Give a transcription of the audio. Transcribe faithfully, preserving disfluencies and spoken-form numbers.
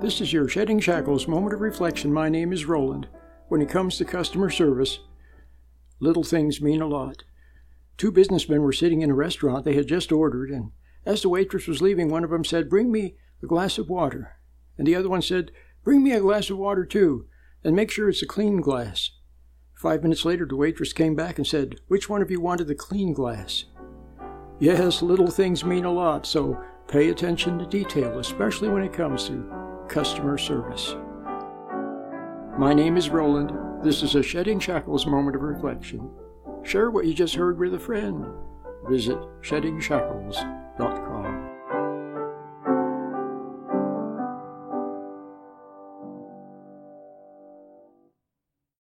This is your Shedding Shackles moment of reflection. My name is Roland. When it comes to customer service, little things mean a lot. Two businessmen were sitting in a restaurant they had just ordered, and as the waitress was leaving, one of them said, "Bring me a glass of water." And the other one said, "Bring me a glass of water too, and make sure it's a clean glass." Five minutes later, the waitress came back and said, "Which one of you wanted the clean glass?" Yes, little things mean a lot, so pay attention to detail, especially when it comes to customer service. My name is Roland. This is a Shedding Shackles moment of reflection. Share what you just heard with a friend. Visit shedding shackles dot com.